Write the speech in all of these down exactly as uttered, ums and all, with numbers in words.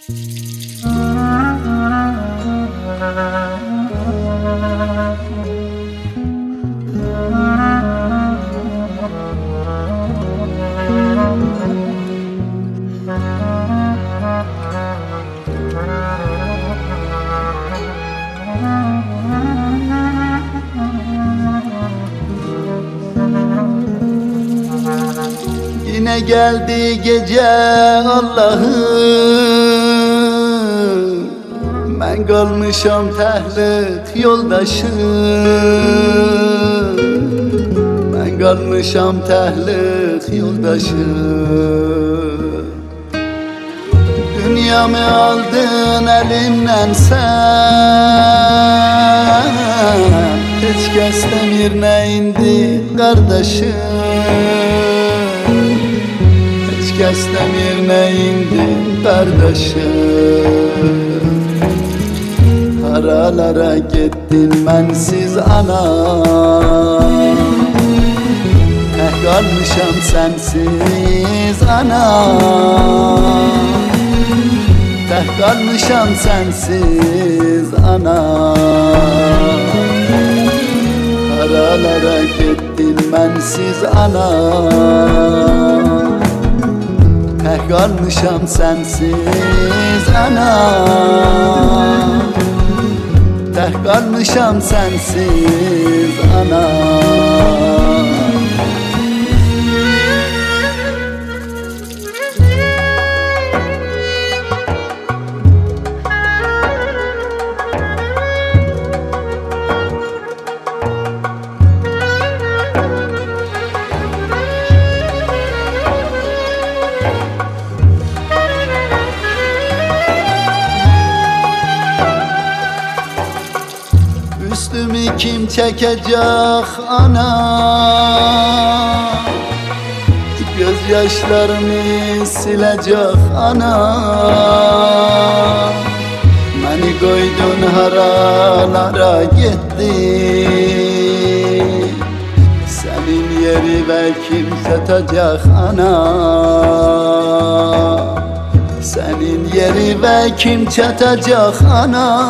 Yine geldi gece Allah'ım, ben kalmışam tehlik yoldaşım, ben kalmışam tehlik yoldaşım. Dünyamı aldın elimden sen, hiç kes demirine indi kardeşim, hiç kes demirine indi kardeşim. Haralara gittin bensiz anam, eh kalmışam sensiz anam, eh kalmışam sensiz anam. Haralara gittin bensiz anam, eh kalmışam sensiz anam, eh kalmışam sensiz anam. Üstümü kim çekecek ana, gözyaşlarımı silecek ana. Beni koydun haralara gittin, senin yeri ve kim tutacak ana, senin yeri ve kim çatacak ana.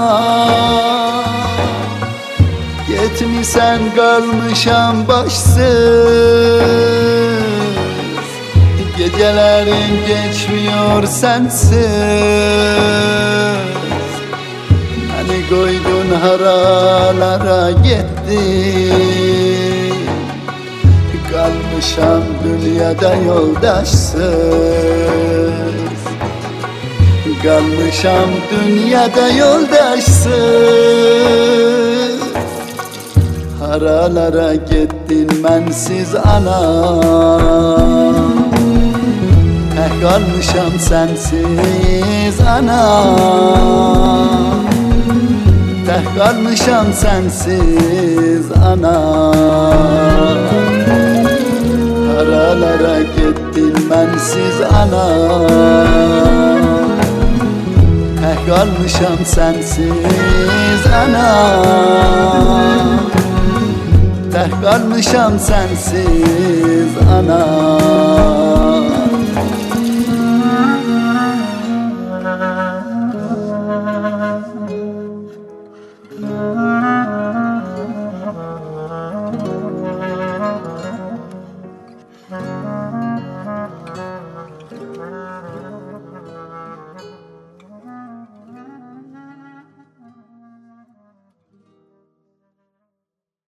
Yetmişsen kalmışam başsız, gecelerin geçmiyor sensiz. Beni koydun haralara gittin, kalmışam dünyada yoldaşsız, kalmışam dünyada yoldaşsız. Haralara gittin bensiz anam, eh kalmışam sensiz anam, eh kalmışam sensiz anam. Haralara gittin bensiz anam, eh kalmışam sensiz anam, eh kalmışam sensiz anam.